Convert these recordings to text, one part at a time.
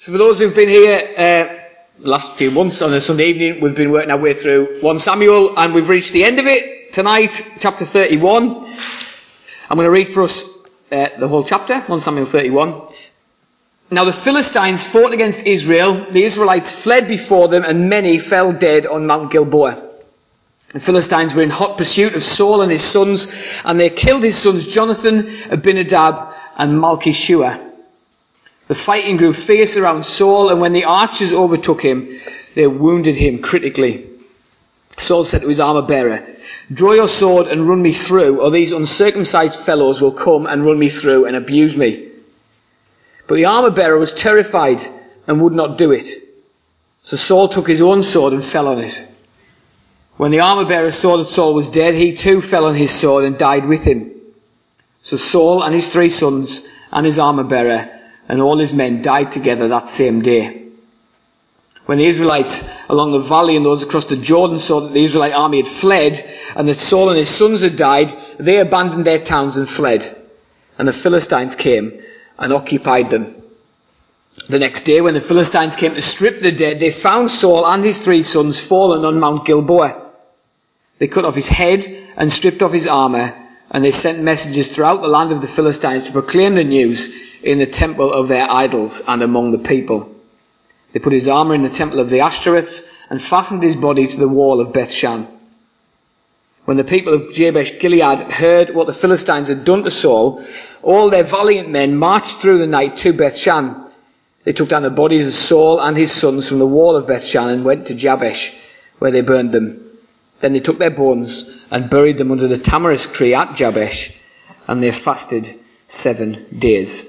So for those who've been here last few months on a Sunday evening, we've been working our way through 1 Samuel and we've reached the end of it tonight, chapter 31. I'm going to read for us the whole chapter, 1 Samuel 31. Now the Philistines fought against Israel, the Israelites fled before them, and many fell dead on Mount Gilboa. The Philistines were in hot pursuit of Saul and his sons, and they killed his sons Jonathan, Abinadab, and Malchishua. The fighting grew fierce around Saul, and when the archers overtook him, they wounded him critically. Saul said to his armor-bearer, "Draw your sword and run me through, or these uncircumcised fellows will come and run me through and abuse me." But the armor-bearer was terrified and would not do it. So Saul took his own sword and fell on it. When the armor-bearer saw that Saul was dead, he too fell on his sword and died with him. So Saul and his 3 sons and his armor-bearer and all his men died together that same day. When the Israelites along the valley and those across the Jordan saw that the Israelite army had fled and that Saul and his sons had died, they abandoned their towns and fled. And the Philistines came and occupied them. The next day, when the Philistines came to strip the dead, they found Saul and his 3 sons fallen on Mount Gilboa. They cut off his head and stripped off his armour, and they sent messengers throughout the land of the Philistines to proclaim the news in the temple of their idols and among the people. They put his armour in the temple of the Ashtoreths and fastened his body to the wall of Bethshan. When the people of Jabesh Gilead heard what the Philistines had done to Saul, all their valiant men marched through the night to Bethshan. They took down the bodies of Saul and his sons from the wall of Bethshan and went to Jabesh, where they burned them. Then they took their bones and buried them under the tamarisk tree at Jabesh, and they fasted 7 days.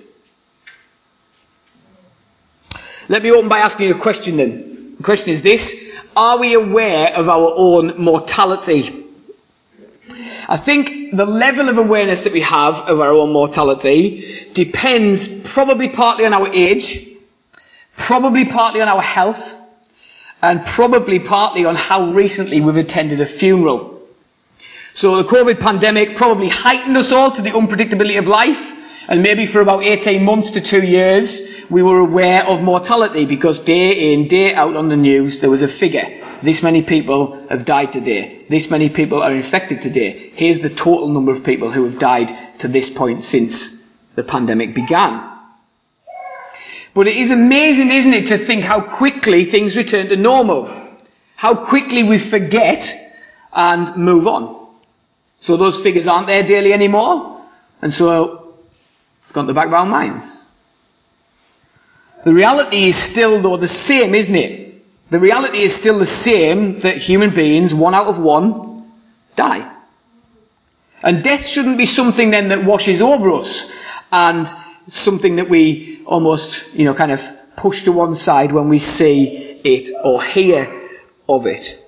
Let me open by asking you a question then. The question is this: are we aware of our own mortality? I think the level of awareness that we have of our own mortality depends probably partly on our age, probably partly on our health, and probably partly on how recently we've attended a funeral. So the COVID pandemic probably heightened us all to the unpredictability of life, and maybe for about 18 months to 2 years we were aware of mortality because day in, day out on the news there was a figure. This many people have died today. This many people are infected today. Here's the total number of people who have died to this point since the pandemic began. But it is amazing, isn't it, to think how quickly things return to normal. How quickly we forget and move on. So those figures aren't there daily anymore. And so it's gone to the back of our minds. The reality is still, though, the same, isn't it? The reality is still the same, that human beings, 1 out of 1, die. And death shouldn't be something then that washes over us and something that we almost, kind of push to one side when we see it or hear of it.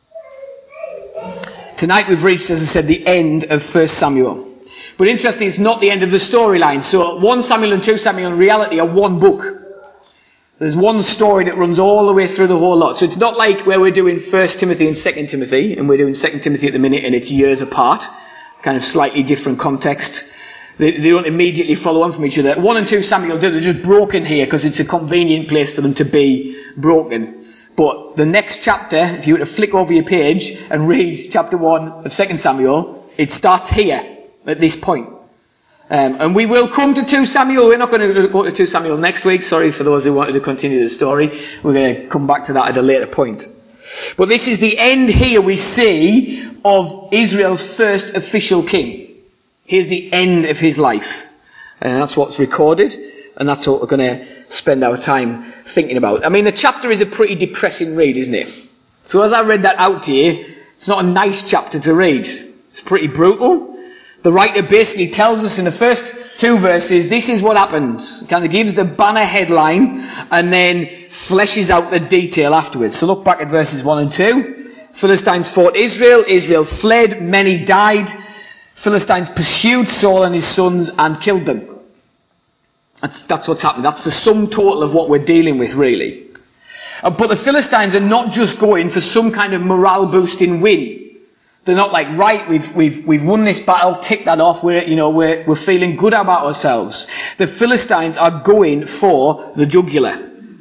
Tonight we've reached, as I said, the end of 1 Samuel. But interesting, it's not the end of the storyline. So 1 Samuel and 2 Samuel in reality are one book. There's one story that runs all the way through the whole lot. So it's not like where we're doing 1 Timothy and 2 Timothy, and we're doing 2 Timothy at the minute and it's years apart. Kind of slightly different context. They don't immediately follow on from each other. 1 and 2 Samuel do. They're just broken here because it's a convenient place for them to be broken. But the next chapter, if you were to flick over your page and read chapter 1 of 2 Samuel, it starts here at this point. And we will come to 2 Samuel. We're not going to go to 2 Samuel next week. Sorry for those who wanted to continue the story. We're going to come back to that at a later point. But this is the end here we see of Israel's first official king. Here's the end of his life. And that's what's recorded. And that's what we're going to spend our time thinking about. I mean, the chapter is a pretty depressing read, isn't it? So as I read that out to you, it's not a nice chapter to read. It's pretty brutal. The writer basically tells us in the first 2 verses, this is what happens. Kind of gives the banner headline and then fleshes out the detail afterwards. So look back at verses 1 and 2. Philistines fought Israel. Israel fled. Many died. Philistines pursued Saul and his sons and killed them. That's what's happened. That's the sum total of what we're dealing with, really. But the Philistines are not just going for some kind of morale boosting win. They're not like, right, we've won this battle, tick that off, we're feeling good about ourselves. The Philistines are going for the jugular.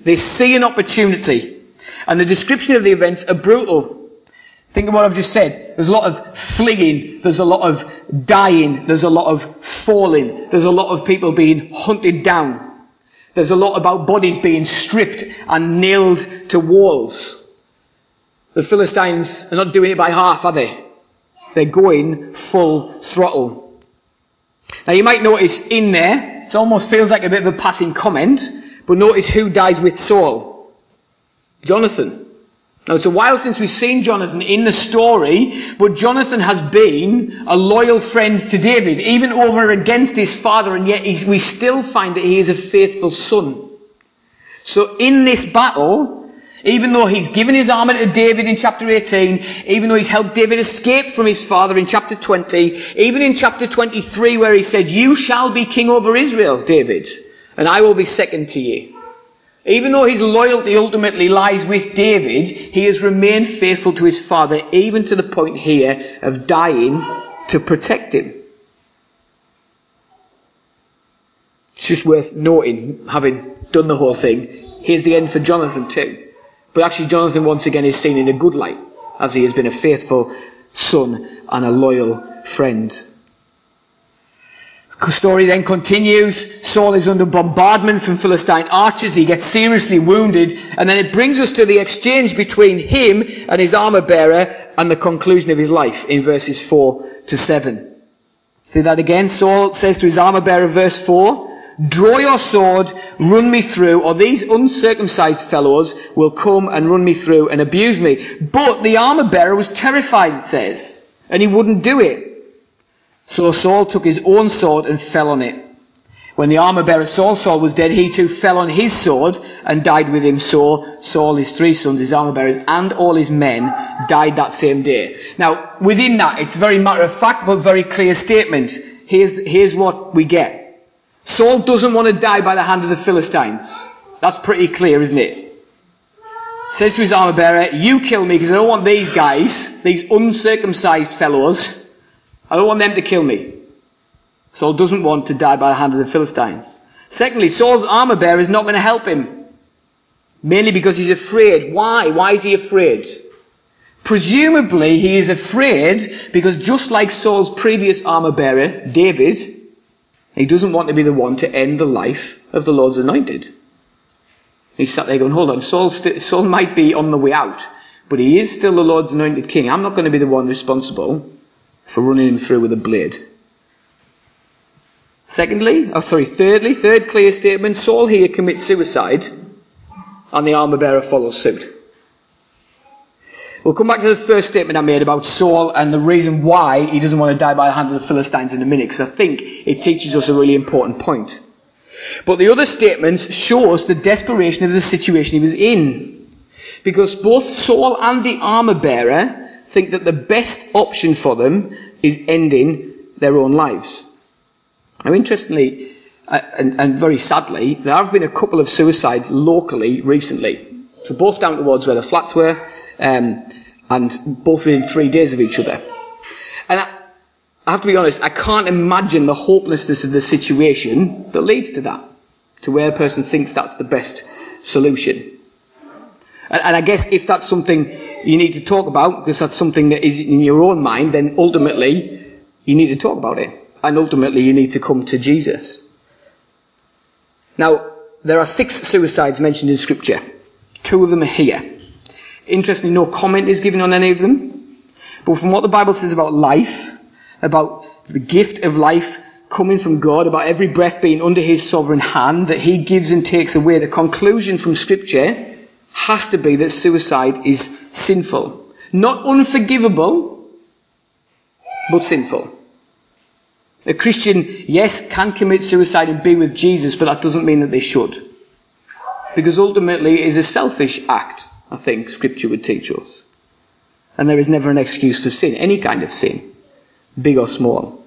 They see an opportunity. And the description of the events are brutal. Think of what I've just said. There's a lot of fleeing. There's a lot of dying. There's a lot of falling. There's a lot of people being hunted down. There's a lot about bodies being stripped and nailed to walls. The Philistines are not doing it by half, are they? They're going full throttle. Now you might notice in there, it almost feels like a bit of a passing comment, but notice who dies with Saul. Jonathan. Now it's a while since we've seen Jonathan in the story, but Jonathan has been a loyal friend to David, even over against his father, and yet we still find that he is a faithful son. So in this battle, even though he's given his armor to David in chapter 18, even though he's helped David escape from his father in chapter 20, even in chapter 23 where he said, "You shall be king over Israel, David, and I will be second to you." Even though his loyalty ultimately lies with David, he has remained faithful to his father, even to the point here of dying to protect him. It's just worth noting, having done the whole thing, here's the end for Jonathan too. But actually Jonathan once again is seen in a good light, as he has been a faithful son and a loyal friend. The story then continues. Saul is under bombardment from Philistine archers. He gets seriously wounded. And then it brings us to the exchange between him and his armor bearer and the conclusion of his life in verses 4 to 7. See that again? Saul says to his armor bearer, verse 4, "Draw your sword, run me through, or these uncircumcised fellows will come and run me through and abuse me." But the armor bearer was terrified, it says, and he wouldn't do it. So Saul took his own sword and fell on it. When the armor-bearer saw Saul was dead, he too fell on his sword and died with him. So Saul, his 3 sons, his armor-bearers, and all his men died that same day. Now, within that, it's very matter-of-fact, but very clear statement. Here's what we get. Saul doesn't want to die by the hand of the Philistines. That's pretty clear, isn't it? Says to his armor-bearer, "You kill me because I don't want these guys, these uncircumcised fellows, I don't want them to kill me." Saul doesn't want to die by the hand of the Philistines. Secondly, Saul's armor bearer is not going to help him. Mainly because he's afraid. Why? Why is he afraid? Presumably he is afraid because just like Saul's previous armor bearer, David, he doesn't want to be the one to end the life of the Lord's anointed. He's sat there going, hold on, Saul might be on the way out, but he is still the Lord's anointed king. I'm not going to be the one responsible for running him through with a blade. Thirdly, third clear statement, Saul here commits suicide and the armor bearer follows suit. We'll come back to the first statement I made about Saul and the reason why he doesn't want to die by the hand of the Philistines in a minute, because I think it teaches us a really important point. But the other statements show us the desperation of the situation he was in. Because both Saul and the armor bearer think that the best option for them is ending their own lives. Now, interestingly, and very sadly, there have been a couple of suicides locally recently. So both down towards where the flats were, and both within 3 days of each other. And I have to be honest, I can't imagine the hopelessness of the situation that leads to that, to where a person thinks that's the best solution. And I guess if that's something you need to talk about, because that's something that is in your own mind, then ultimately you need to talk about it. And ultimately you need to come to Jesus. Now, there are 6 suicides mentioned in Scripture. 2 of them are here. Interestingly, no comment is given on any of them. But from what the Bible says about life, about the gift of life coming from God, about every breath being under his sovereign hand, that he gives and takes away, the conclusion from Scripture has to be that suicide is sinful. Not unforgivable, but sinful. A Christian, yes, can commit suicide and be with Jesus, but that doesn't mean that they should. Because ultimately it is a selfish act, I think Scripture would teach us. And there is never an excuse for sin, any kind of sin, big or small.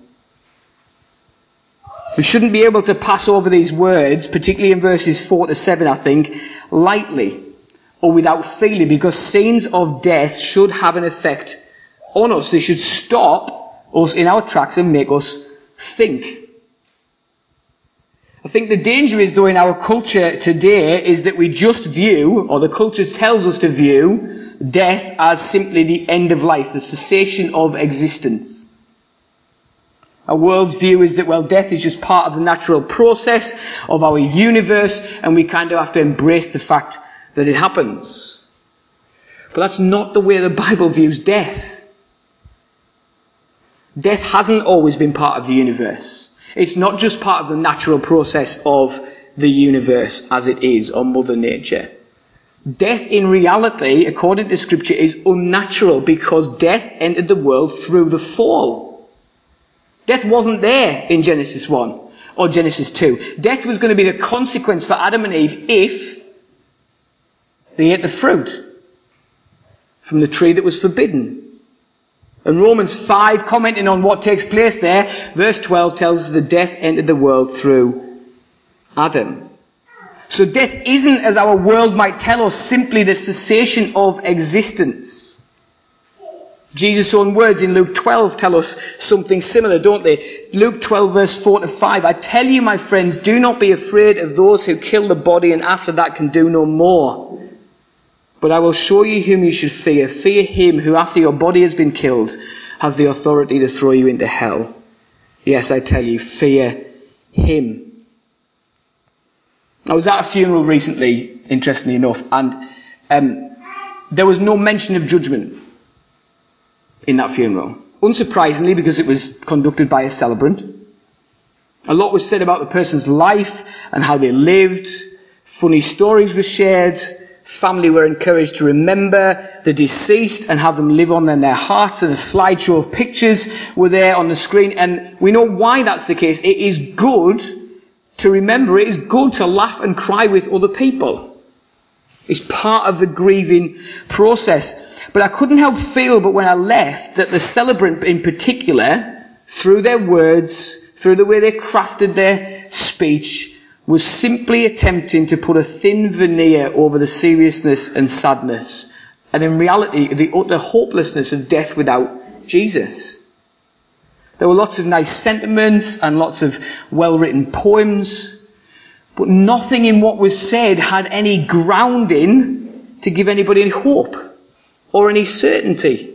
We shouldn't be able to pass over these words, particularly in verses 4 to 7, I think, lightly or without feeling, because scenes of death should have an effect on us. They should stop us in our tracks and make us think. I think the danger is, though, in our culture today is that we just view, or the culture tells us to view, death as simply the end of life, the cessation of existence. Our world's view is that, well, death is just part of the natural process of our universe, and we kind of have to embrace the fact that it happens. But that's not the way the Bible views death. Death hasn't always been part of the universe. It's not just part of the natural process of the universe as it is, or Mother Nature. Death in reality, according to Scripture, is unnatural because death entered the world through the fall. Death wasn't there in Genesis 1 or Genesis 2. Death was going to be the consequence for Adam and Eve if they ate the fruit from the tree that was forbidden. And Romans 5, commenting on what takes place there, verse 12 tells us that death entered the world through Adam. So death isn't, as our world might tell us, simply the cessation of existence. Jesus' own words in Luke 12 tell us something similar, don't they? Luke 12 verse 4 to 5. I tell you, my friends, do not be afraid of those who kill the body and after that can do no more. But I will show you whom you should fear. Fear him who, after your body has been killed, has the authority to throw you into hell. Yes, I tell you, fear him. I was at a funeral recently, interestingly enough, and there was no mention of judgment in that funeral. Unsurprisingly, because it was conducted by a celebrant. A lot was said about the person's life and how they lived. Funny stories were shared. Family were encouraged to remember the deceased and have them live on in their hearts, and a slideshow of pictures were there on the screen. And we know why that's the case. It is good to remember. It is good to laugh and cry with other people. It's part of the grieving process. But I couldn't help feel, but when I left, that the celebrant in particular, through their words, through the way they crafted their speech, was simply attempting to put a thin veneer over the seriousness and sadness, and in reality, the utter hopelessness of death without Jesus. There were lots of nice sentiments and lots of well-written poems, but nothing in what was said had any grounding to give anybody any hope or any certainty.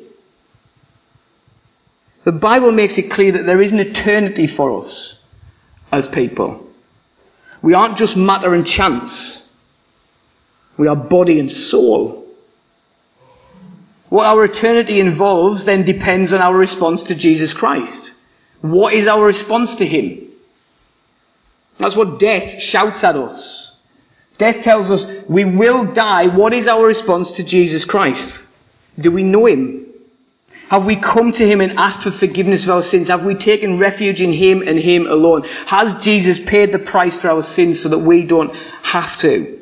The Bible makes it clear that there is an eternity for us as people. We aren't just matter and chance. We are body and soul. What our eternity involves then depends on our response to Jesus Christ. What is our response to him? That's what death shouts at us. Death tells us we will die. What is our response to Jesus Christ? Do we know him? Have we come to him and asked for forgiveness of our sins? Have we taken refuge in him and him alone? Has Jesus paid the price for our sins so that we don't have to?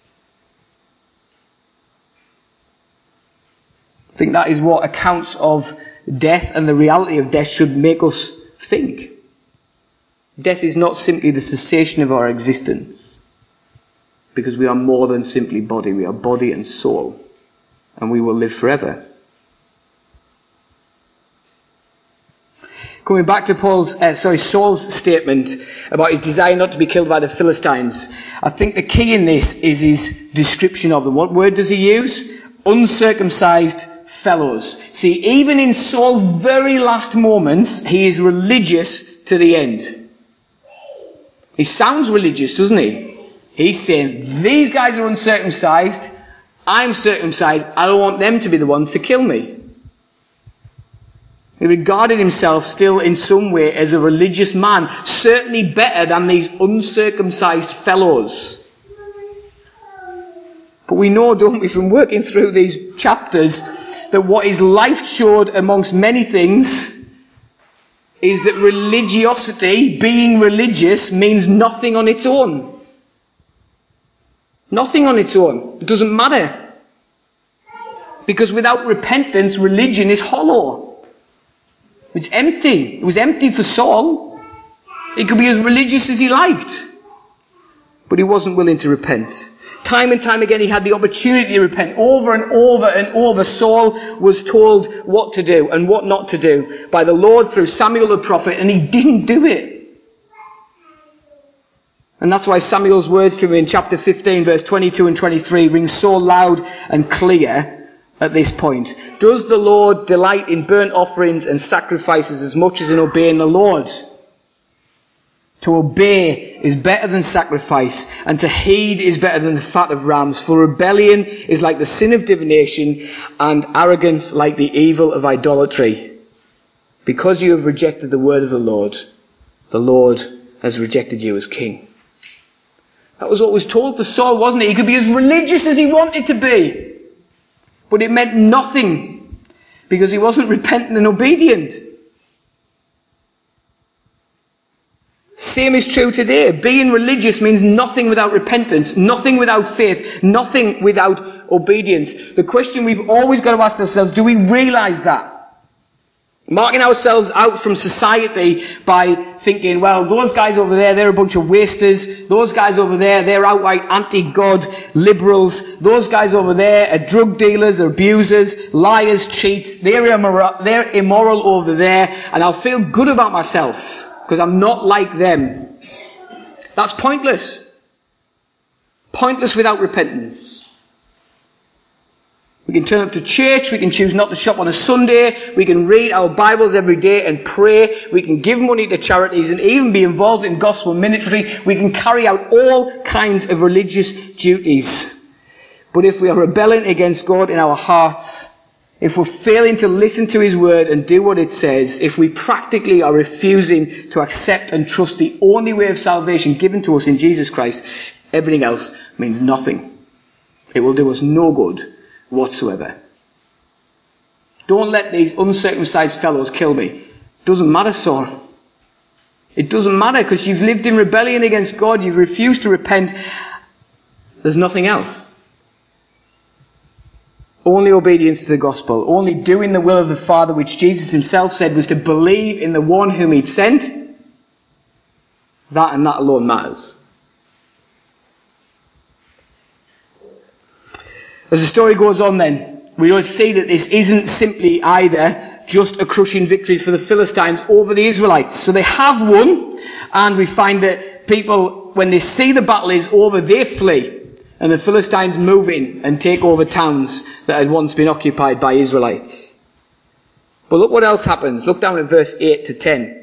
I think that is what accounts of death and the reality of death should make us think. Death is not simply the cessation of our existence, because we are more than simply body. We are body and soul, and we will live forever. Coming back to Saul's statement about his desire not to be killed by the Philistines, I think the key in this is his description of them. What word does he use? Uncircumcised fellows. See, even in Saul's very last moments, he is religious to the end. He sounds religious, doesn't he? He's saying, these guys are uncircumcised, I'm circumcised, I don't want them to be the ones to kill me. He regarded himself still in some way as a religious man, certainly better than these uncircumcised fellows. But we know, don't we, from working through these chapters, that what his life showed amongst many things is that religiosity, being religious, means nothing on its own. Nothing on its own. It doesn't matter. Because without repentance, religion is hollow. It's empty. It was empty for Saul. He could be as religious as he liked. But he wasn't willing to repent. Time and time again he had the opportunity to repent. Over and over and over Saul was told what to do and what not to do by the Lord through Samuel the prophet, and he didn't do it. And that's why Samuel's words to him in chapter 15, verse 22 and 23 ring so loud and clear at this point. Does the Lord delight in burnt offerings and sacrifices as much as in obeying the Lord? To obey is better than sacrifice, and to heed is better than the fat of rams. For rebellion is like the sin of divination, and arrogance like the evil of idolatry. Because you have rejected the word of the Lord has rejected you as king. That was what was told to Saul, wasn't it? He could be as religious as he wanted to be, but it meant nothing because he wasn't repentant and obedient. Same is true today. Being religious means nothing without repentance, nothing without faith, nothing without obedience. The question we've always got to ask ourselves, do we realise that? Marking ourselves out from society by thinking, well, those guys over there, they're a bunch of wasters. Those guys over there, they're outright anti-God liberals. Those guys over there are drug dealers, abusers, liars, cheats. They're immoral over there, and I'll feel good about myself because I'm not like them. That's pointless. Pointless without repentance. We can turn up to church, we can choose not to shop on a Sunday, we can read our Bibles every day and pray, we can give money to charities and even be involved in gospel ministry, we can carry out all kinds of religious duties. But if we are rebelling against God in our hearts, if we're failing to listen to His word and do what it says, if we practically are refusing to accept and trust the only way of salvation given to us in Jesus Christ, everything else means nothing. It will do us no good whatsoever. Don't let these uncircumcised fellows kill me. Doesn't matter, Saul. It doesn't matter because you've lived in rebellion against God. You've refused to repent. There's nothing else. Only obedience to the gospel. Only doing the will of the Father, which Jesus himself said was to believe in the one whom he'd sent. That and that alone matters. As the story goes on then, we will see that this isn't simply either just a crushing victory for the Philistines over the Israelites. So they have won, and we find that people, when they see the battle is over, they flee. And the Philistines move in and take over towns that had once been occupied by Israelites. But look what else happens. Look down at verse 8 to 10.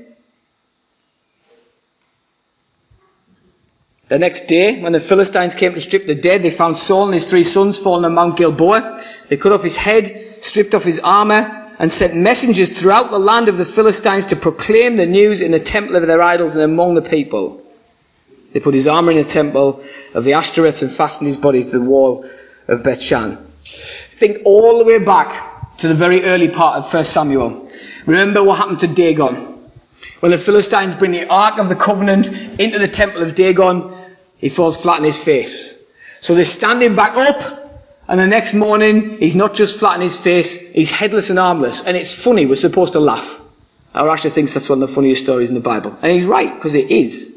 The next day, when the Philistines came to strip the dead, they found Saul and his 3 sons fallen on Mount Gilboa. They cut off his head, stripped off his armour, and sent messengers throughout the land of the Philistines to proclaim the news in the temple of their idols and among the people. They put his armour in the temple of the Ashtoreths and fastened his body to the wall of Bethshan. Think all the way back to the very early part of 1 Samuel. Remember what happened to Dagon. When the Philistines bring the Ark of the Covenant into the temple of Dagon, he falls flat on his face. So they stand him back up, and the next morning, he's not just flat on his face, he's headless and armless. And it's funny, we're supposed to laugh. Our Asher thinks that's one of the funniest stories in the Bible. And he's right, because it is.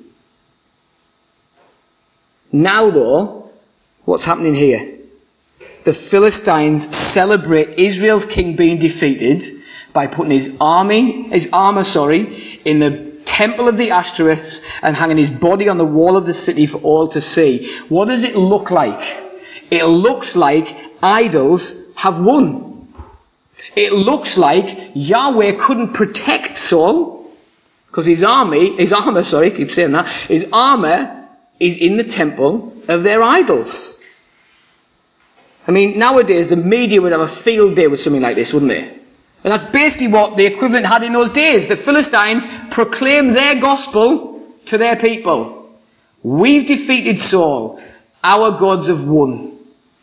Now though, what's happening here? The Philistines celebrate Israel's king being defeated by putting his armour, in the temple of the Ashtoreths and hanging his body on the wall of the city for all to see. What does it look like? It looks like idols have won. It looks like Yahweh couldn't protect Saul because his armour is in the temple of their idols. I mean, nowadays the media would have a field day with something like this, wouldn't they? And that's basically what the equivalent had in those days. The Philistines proclaimed their gospel to their people. We've defeated Saul. Our gods have won.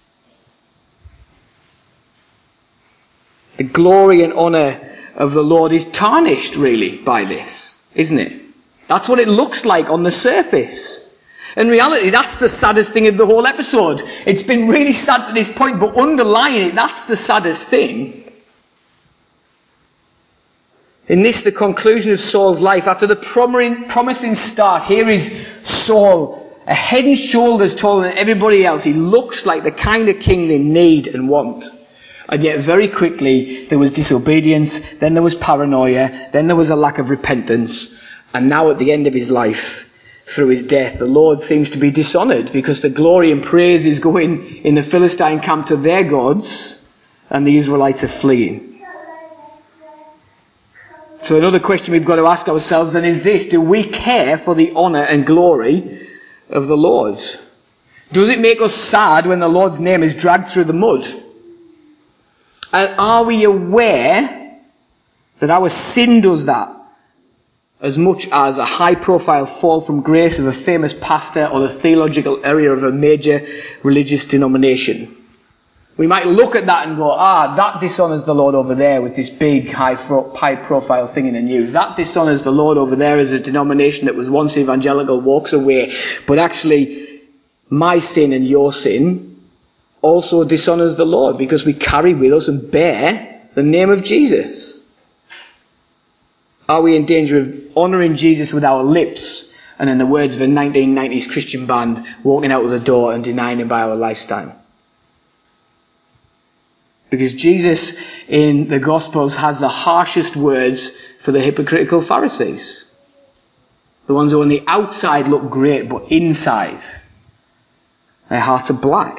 The glory and honour of the Lord is tarnished, really, by this, isn't it? That's what it looks like on the surface. In reality, that's the saddest thing of the whole episode. It's been really sad to this point, but underlying it, that's the saddest thing. In this, the conclusion of Saul's life, after the promising start, here is Saul, a head and shoulders taller than everybody else. He looks like the kind of king they need and want. And yet very quickly there was disobedience, then there was paranoia, then there was a lack of repentance, and now at the end of his life, through his death. The Lord seems to be dishonoured because the glory and praise is going in the Philistine camp to their gods, and the Israelites are fleeing. So another question we've got to ask ourselves then is this: do we care for the honour and glory of the Lord? Does it make us sad when the Lord's name is dragged through the mud? And are we aware that our sin does that as much as a high-profile fall from grace of a famous pastor or the theological error of a major religious denomination? We might look at that and go, that dishonours the Lord over there with this big high-profile thing in the news. That dishonours the Lord over there as a denomination that was once evangelical walks away. But actually, my sin and your sin also dishonours the Lord because we carry with us and bear the name of Jesus. Are we in danger of honouring Jesus with our lips and, in the words of a 1990s Christian band, walking out of the door and denying him by our lifestyle? Because Jesus in the Gospels has the harshest words for the hypocritical Pharisees. The ones who on the outside look great, but inside their hearts are black.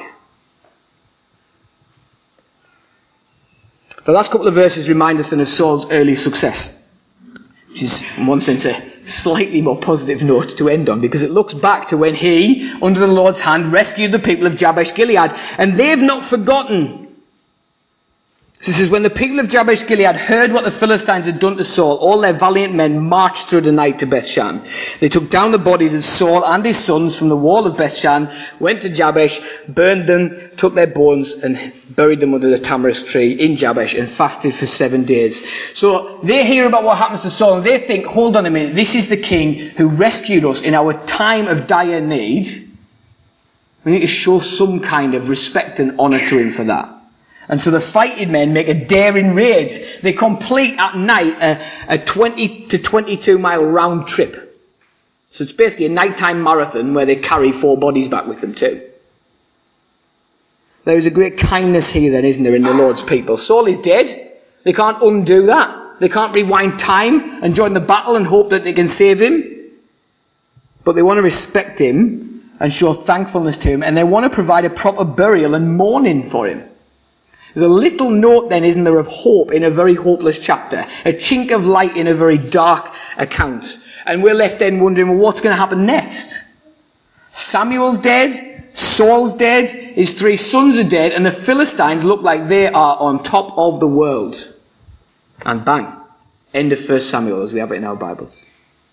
The last couple of verses remind us then of Saul's early success, which is in one sense a slightly more positive note to end on, because it looks back to when he, under the Lord's hand, rescued the people of Jabesh Gilead, and they've not forgotten. This is when the people of Jabesh Gilead heard what the Philistines had done to Saul. All their valiant men marched through the night to Bethshan. They took down the bodies of Saul and his sons from the wall of Bethshan, went to Jabesh, burned them, took their bones and buried them under the tamarisk tree in Jabesh, and fasted for 7 days. So they hear about what happens to Saul and they think, hold on a minute, this is the king who rescued us in our time of dire need. We need to show some kind of respect and honour to him for that. And so the fighting men make a daring raid. They complete at night a 20 to 22 mile round trip. So it's basically a nighttime marathon where they carry 4 bodies back with them too. There is a great kindness here then, isn't there, in the Lord's people. Saul is dead. They can't undo that. They can't rewind time and join the battle and hope that they can save him. But they want to respect him and show thankfulness to him, and they want to provide a proper burial and mourning for him. There's a little note then, isn't there, of hope in a very hopeless chapter. A chink of light in a very dark account. And we're left then wondering, well, what's going to happen next? Samuel's dead. Saul's dead. His 3 sons are dead. And the Philistines look like they are on top of the world. And bang. End of 1 Samuel as we have it in our Bibles.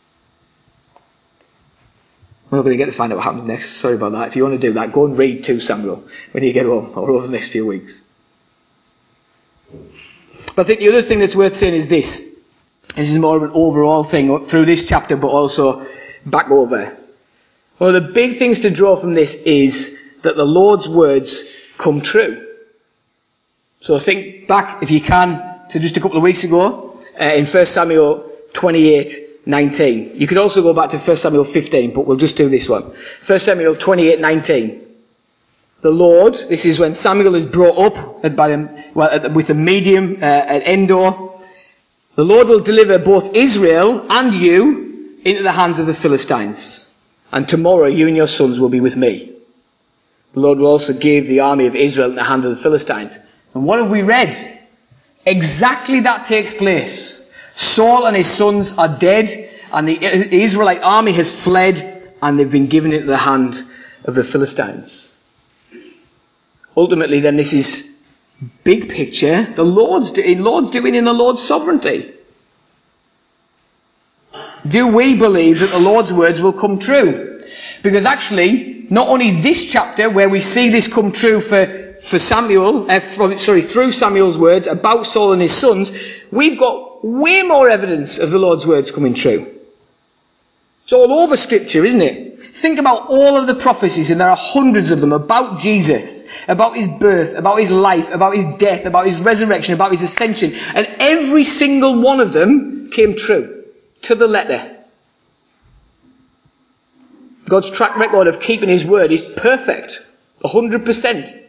We're not going to get to find out what happens next. Sorry about that. If you want to do that, go and read 2 Samuel when you get home or over the next few weeks. But I think the other thing that's worth saying is this. This is more of an overall thing through this chapter, but also back over. One of the big things to draw from this is that the Lord's words come true. So think back, if you can, to just a couple of weeks ago, in 1 Samuel 28:19. You could also go back to 1 Samuel 15, but we'll just do this one. 1 Samuel 28:19. The Lord, this is when Samuel is brought up with a medium at Endor. The Lord will deliver both Israel and you into the hands of the Philistines. And tomorrow you and your sons will be with me. The Lord will also give the army of Israel into the hand of the Philistines. And what have we read? Exactly that takes place. Saul and his sons are dead, and the Israelite army has fled, and they've been given into the hand of the Philistines. Ultimately, then, this is big picture. The Lord's doing in the Lord's sovereignty. Do we believe that the Lord's words will come true? Because actually, not only this chapter where we see this come true for Samuel, through Samuel's words about Saul and his sons, we've got way more evidence of the Lord's words coming true. It's all over Scripture, isn't it? Think about all of the prophecies, and there are hundreds of them, about Jesus, about his birth, about his life, about his death, about his resurrection, about his ascension. And every single one of them came true, to the letter. God's track record of keeping his word is perfect, 100%.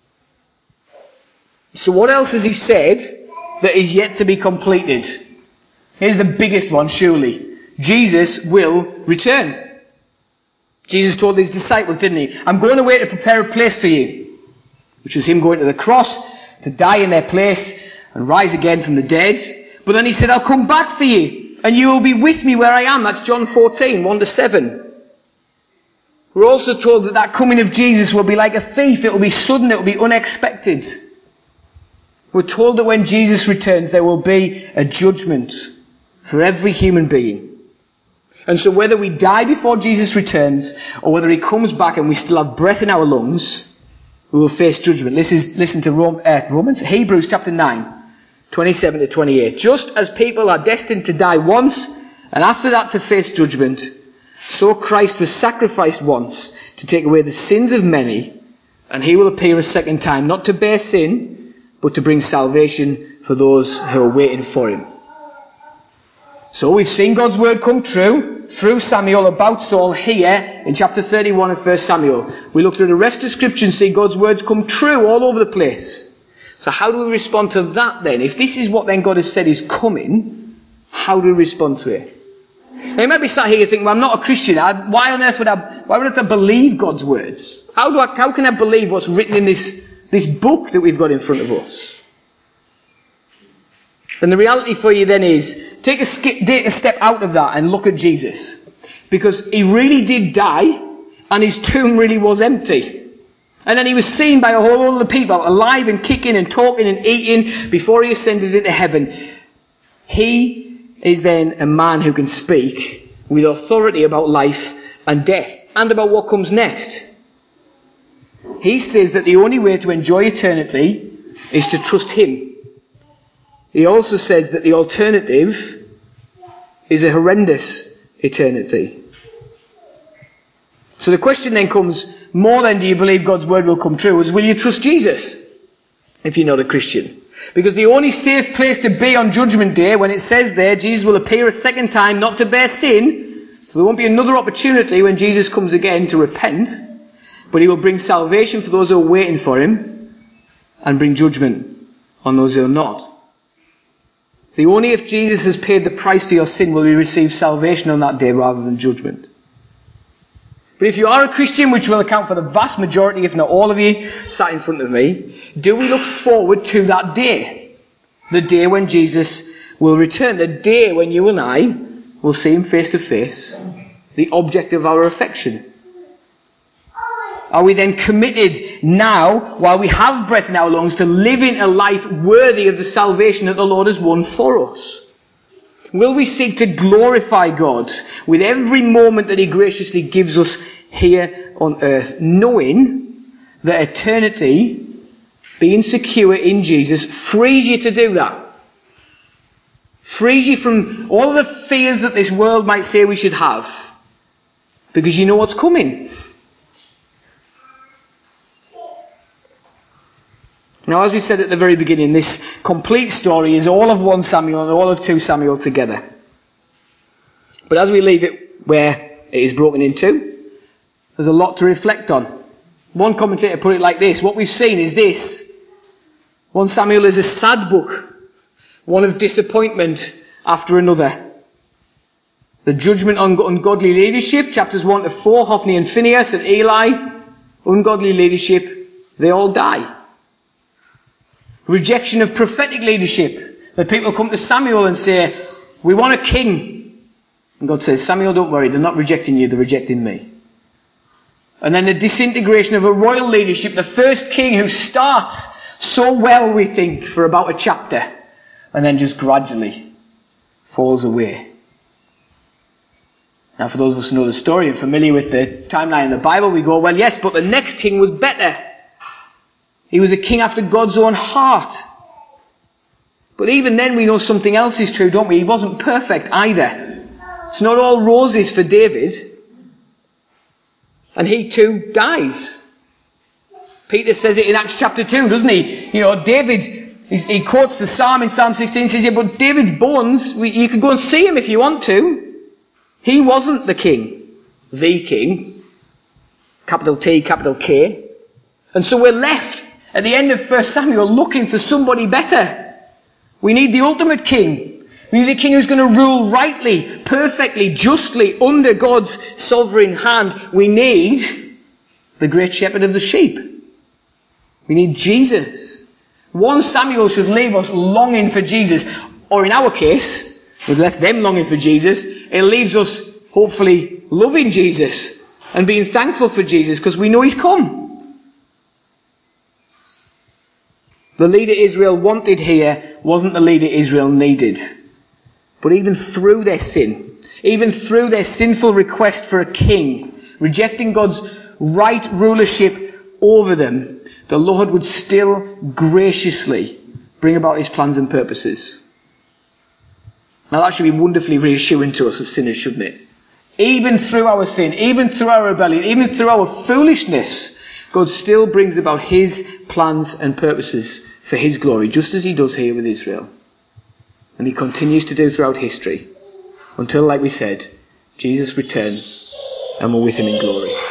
So what else has he said that is yet to be completed? Here's the biggest one, surely. Jesus will return. Jesus told his disciples, didn't he? I'm going away to prepare a place for you. Which was him going to the cross to die in their place and rise again from the dead. But then he said, I'll come back for you and you will be with me where I am. That's John 14, 1-7. We're also told that that coming of Jesus will be like a thief. It will be sudden. It will be unexpected. We're told that when Jesus returns, there will be a judgment for every human being. And so whether we die before Jesus returns or whether he comes back and we still have breath in our lungs, we will face judgment. Listen to Hebrews chapter 9, 27-28. Just as people are destined to die once and after that to face judgment, so Christ was sacrificed once to take away the sins of many, and he will appear a second time, not to bear sin, but to bring salvation for those who are waiting for him. So we've seen God's word come true through Samuel about Saul here in chapter 31 of 1 Samuel. We looked at the rest of Scripture and see God's words come true all over the place. So how do we respond to that then? If this is what then God has said is coming, how do we respond to it? Now you might be sat here thinking, well, I'm not a Christian. Why on earth would I believe God's words? How can I believe what's written in this book that we've got in front of us? And the reality for you then is, take a step out of that and look at Jesus. Because he really did die, and his tomb really was empty. And then he was seen by a whole lot of people, alive and kicking and talking and eating, before he ascended into heaven. He is then a man who can speak with authority about life and death, and about what comes next. He says that the only way to enjoy eternity is to trust him. He also says that the alternative is a horrendous eternity. So the question then comes, more than do you believe God's word will come true, is will you trust Jesus if you're not a Christian? Because the only safe place to be on Judgment Day, when it says there, Jesus will appear a second time not to bear sin, so there won't be another opportunity when Jesus comes again to repent, but he will bring salvation for those who are waiting for him and bring judgment on those who are not. So only if Jesus has paid the price for your sin will we receive salvation on that day rather than judgment. But if you are a Christian, which will account for the vast majority, if not all of you, sat in front of me, do we look forward to that day? The day when Jesus will return. The day when you and I will see him face to face, the object of our affection. Are we then committed now, while we have breath in our lungs, to living a life worthy of the salvation that the Lord has won for us? Will we seek to glorify God with every moment that he graciously gives us here on earth, knowing that eternity, being secure in Jesus, frees you to do that? Frees you from all the fears that this world might say we should have, because you know what's coming. Now, as we said at the very beginning, this complete story is all of 1 Samuel and all of 2 Samuel together. But as we leave it where it is broken into, there's a lot to reflect on. One commentator put it like this: what we've seen is this. 1 Samuel is a sad book, one of disappointment after another. The judgment on ungodly leadership, chapters 1-4, Hophni and Phinehas and Eli, ungodly leadership, they all die. Rejection of prophetic leadership. That people come to Samuel and say, we want a king. And God says, Samuel, don't worry, they're not rejecting you, they're rejecting me. And then the disintegration of a royal leadership, the first king who starts so well, we think, for about a chapter, and then just gradually falls away. Now, for those of us who know the story and familiar with the timeline in the Bible, we go, well, yes, but the next king was better. He was a king after God's own heart. But even then we know something else is true, don't we? He wasn't perfect either. It's not all roses for David. And he too dies. Peter says it in Acts chapter 2, doesn't he? You know, David, he quotes the psalm in Psalm 16, says, yeah, but David's bones, you could go and see him if you want to. He wasn't the king. The king. Capital T, capital K. And so we're left at the end of 1 Samuel looking for somebody better. We need the ultimate king We need a king who's going to rule rightly, perfectly, justly, under God's sovereign hand. We need the great shepherd of the sheep. We need Jesus. 1 Samuel should leave us longing for Jesus. Or in our case, we've left them longing for Jesus. It leaves us hopefully loving Jesus and being thankful for Jesus because we know he's come. The leader Israel wanted here wasn't the leader Israel needed. But even through their sin, even through their sinful request for a king, rejecting God's right rulership over them, the Lord would still graciously bring about his plans and purposes. Now that should be wonderfully reassuring to us as sinners, shouldn't it? Even through our sin, even through our rebellion, even through our foolishness, God still brings about his plans and purposes for his glory, just as he does here with Israel. And he continues to do throughout history until, like we said, Jesus returns and we're with him in glory.